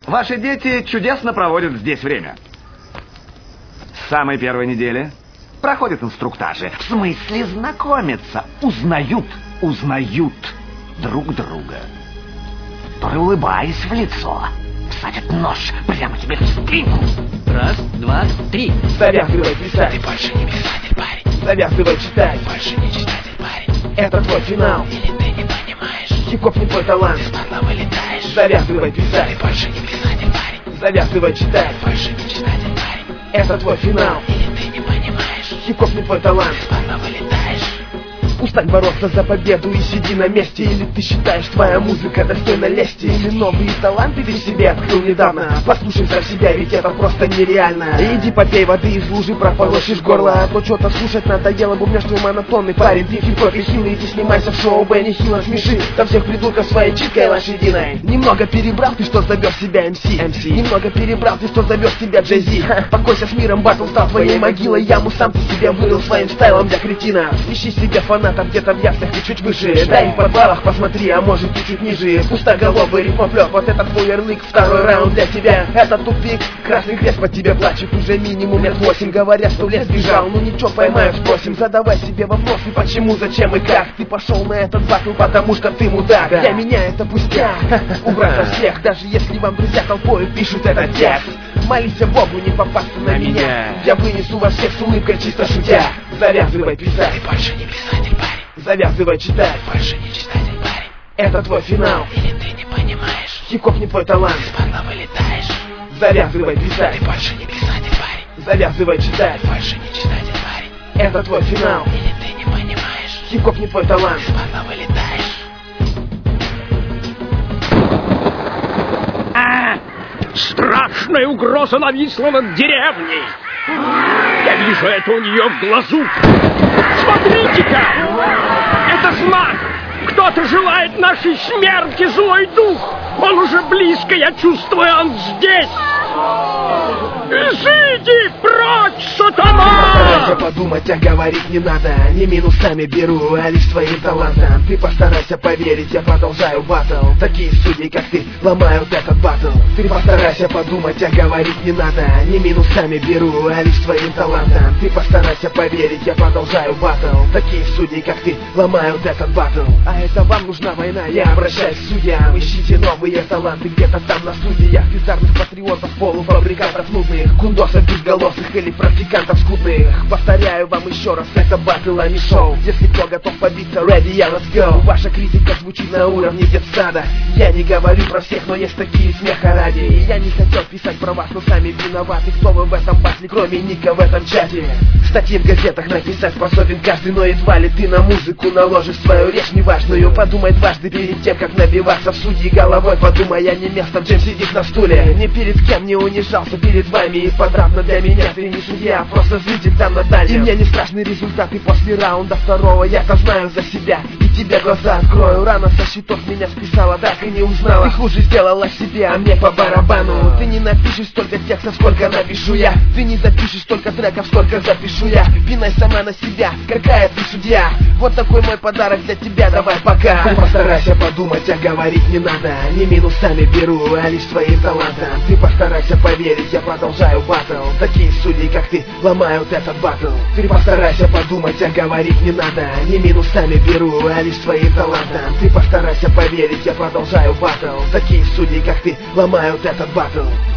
Ваши дети чудесно проводят здесь время. С самой первой недели проходят инструктажи. В смысле знакомятся. Узнают друг друга. Порой улыбаясь в лицо, всадят нож прямо тебе в спину. Раз, два, три. Завязывай писать. Ты больше не писатель, парень. Завязывай читать. Ты больше не читатель, парень. Это твой финал. Или ты не понимаешь? Хип-хоп не твой талант. Из патла вылетаешь. Завязывай писать. Ты больше не писатель, парень. Завязывай читать. Ты больше не читатель, парень. Это твой финал. Или ты не понимаешь? Хип-хоп не твой талант. Из патла вылетаешь. Устань бороться за победу и сиди на месте. Или ты считаешь, твоя музыка достойна лести? Или новые таланты ты в себе открыл недавно? Послушай за себя, ведь это просто нереально. Иди попей воды из лужи, прополощешь горло. А то что-то слушать надоело, бубнешь твой монотонный парень. Ты хип-хопе хилый, иди снимайся в шоу Бенни Хилла, смеши там всех придурков своей читкой лошадиной. Немного перебрал ты, что зовешь себя MC. Немного перебрал ты, что зовешь себя Jay-Z. Покойся с миром, батл стал твоей могилой. Яму сам ты себе вырыл своим стайлом для кретина. Ищи себе фанатов где-то в ясных и чуть выше. Дай в подвалах посмотри, а может и чуть ниже. Пустоголовый рифмоплёт, вот это твой ярлык. Второй раунд для тебя, это тупик. Красный крест по тебе плачет уже минимум лет 8. Говорят, что в лес бежал, ну ничего, поймают, спросим. Задавай себе вопросы, почему, зачем и как. Ты пошел на этот батл, потому что ты мудак. Для меня это пустяк, убрать со всех. Даже если вам друзья толпой пишут этот текст. Молись Богу не попасться на меня. Я вынесу вас всех с улыбкой, чисто шутя. Завязывай писать. Ты больше не писатель, парень. Завязывай читать. Ты больше не читатель, парень. Это твой финал. Или ты не понимаешь? Хип-хоп не твой талант. Из патла вылетаешь. Завязывай писать. Ты больше не писатель, парень. Завязывай читать. Ты больше не читатель, парень. Это твой финал. Или ты не понимаешь? Хип-хоп не твой талант. Из патла вылетаешь. Страшная угроза нависла над деревней. Я вижу это у нее в глазу. Смотрите-ка! Это знак! Кто-то желает нашей смерти, злой дух! Он уже близко, я чувствую, он здесь! Изыди прочь, сатана! Постарайся подумать, а говорить не надо. Не минусами беру, а лишь своим талантом. Ты постарайся поверить, я продолжаю батл. Такие судьи, как ты, ломают этот батл. Ты постарайся подумать, а говорить не надо. Не минусами беру, а лишь своим талантом. Ты постарайся поверить, я продолжаю батл. Такие судьи, как ты, ломают этот батл. А это вам нужна война, я обращаюсь к судьям. Ищите новые таланты где-то там на студиях. Бездарных патриотов, полуфабрикатов нудных, гундосов безголосых или практикантов скудных. Повторяю вам еще раз, это батл, а не шоу. Если кто готов побиться, ready, yeah, let's go. Ваша критика звучит на уровне детсада. Я не говорю про всех, но есть такие, смеха ради. И я не хотел писать про вас, но сами виноваты. Кто вы в этом батле, кроме Ника в этом чате? Статьи в газетах написать способен каждый, но едва ли ты на музыку наложишь свою речь неважную. Подумай дважды перед тем, как набиваться в судьи головой. Подумай, я не место, Джеймс сидит на стуле. Ни перед кем не унижался, перед вами и подравно для меня. Ты не судья, просто зритель там на дальнем. И мне не страшны результаты после раунда второго. Я-то знаю за себя и тебе глаза открою. Рано со счетов меня списала, так и не узнала. Ты хуже сделала себе, а мне по барабану. Ты не напишешь столько текстов, сколько напишу я. Ты не запишешь столько треков, сколько запишу я. Пинай сама на себя, какая ты судья. Вот такой мой подарок для тебя, давай пока. Ты постарайся подумать, а говорить не надо. Не минусами беру, а лишь своим талантом. Ты постарайся поверить, я продолжаю батл. Такие судьи, как ты, ломают этот батл. Ты постарайся подумать, а говорить не надо. Не минусами беру, а лишь своим талантом. Ты постарайся поверить, я продолжаю батл. Такие судьи, как ты, ломают этот батл.